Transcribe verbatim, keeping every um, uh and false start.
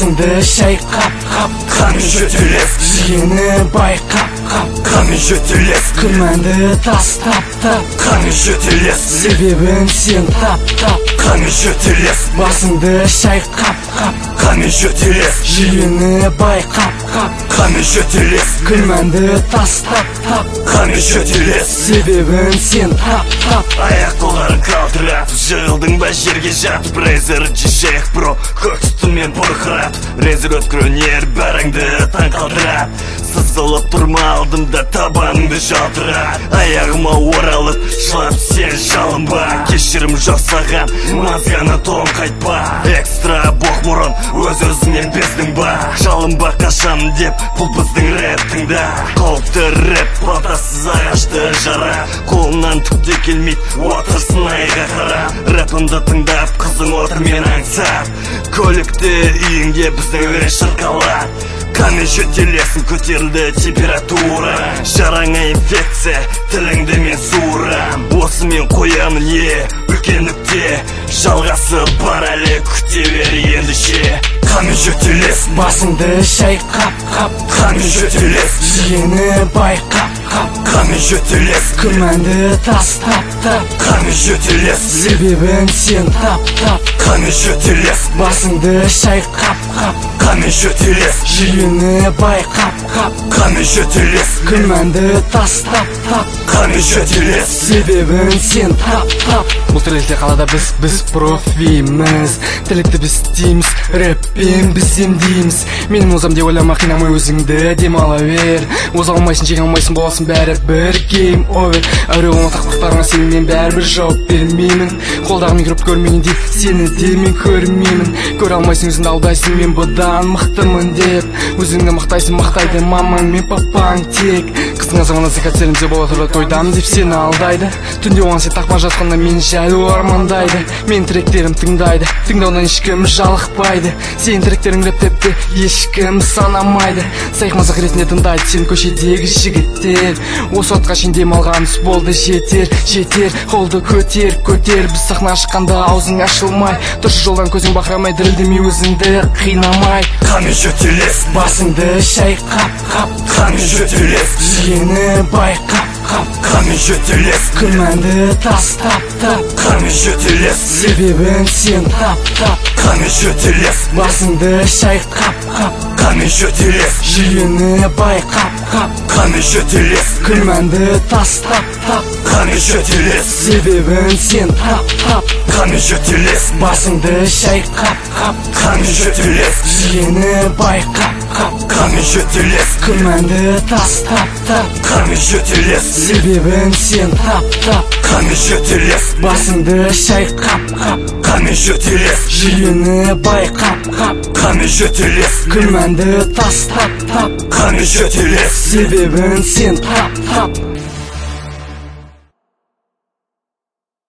басыңды шайқап қап қаны жөтелес, жиені байқап қап қаны жөтелес, күмәнді тастап тап қаны жөтелес, себебін сен тап тап қаны жөтелес, басыңды шайқап қап қаны жөтелес, жиені байқап қап қаны жөтелес, күмәнді тастап тап қаны жөтелес, себебін сен тап тап аяқ қоларын қалтыратып жығылдың ба жерге жатып Рейзер жешек бро көк түтінмен бұрқыратып Рейзер өткір өнер бәріңді таң қалдырат сызылып тұрма алдымда табаныңды жалтырат аяғыма оралып жылап сен жалынба кешірім жоқ саған мазғаны тоң қайтпа экстра боқ мұрын өз өзіңнен бездің ба жалынба қашан деп бұл біздің рэптіңда қауіпті рэп балтасыз ағашты жара қолынан түк те келмейді отырсын айға қара рэпімді тыңдап қызың отыр мен аңсап көлікте үйіңде біздің өре шырқалады қаны жөтелесін көтерілді температура жараңа инфекция тіліңді мен суырам осы мен қоямын е үлкен нүкте жалғасы бар әлі күте бер ендіше қаны жөтелес басыңды шайқап қап қаны жөтелес жиені байқап қап қаны жөтелес күмәнді тастап тап қаны жөтелес себебін сен тап тап қаны жөтелес басыңды шайқап қап қаны жөтелес жиені байқап қап қаны жөтелес күмәнді тастап тап қаны жөтелес себебін сен тап тап бұл тірлікте қалада біз біз профиміз тірлікті біз істейміз рэппен біз емдейміз менің озам деп ойлама қинамай өзіңді демала бер оза алмайсың жеңе алмайсың боласың бәрі бір гейм овер әуре болма тақпақтарыңа сенімен бәрібір жауап бермеймін қолдағы микрофон көрмейін деп сені де мен көрмеймін көре алмайсың өзіңді алдайсың мен бұдан мықтымын деп өзіңді мақтайсың мақтайды мамаң мен папаң тек қыздың азаманы закатселімде бола тұрда тойдам деп сені алдайды түнде оған сен тақпа жатқанда мен жайлы армандайды мен тректерім тыңдайды тыңдаудан ешкім жалықпайды сен тректерің рэптеп те ешкім санамайды сайқымазақ ретінде тыңдайды сен көшедегі жігіттер осы уақытқа шейін демалған іс болды жетер жетер қолды көтер көтер біз сахна шыққанда аузың ашылмай дұрыс жолдан көзің бақырамай дірілдемей өзіңді қинамай қаны жөтелес басыңды шайқап қап қаны жөтелес жиені байқап қап қаны жөтелес күмәнді тастап тап қаны жөтелес себебін сен тап тап қаны жөтелес басыңды шайқап қап қаны жөтелес жиені байқап қап қаны жөтелес күмәнді тастап тап қаны жөтелес себебін сен тап тап қаны жөтелес басыңды шайқап қап қаны жөтелес жиені байқап қап қаны жөтелес күмәнді тастап тап қаны жөтелес себебін сен тап тап қаны жөтелес басыңды шайқап қап қаны жөтелес жиені байқап қап қаны жөтелес күмәнді тастап тап қаны жөтелес себебін сен тап тап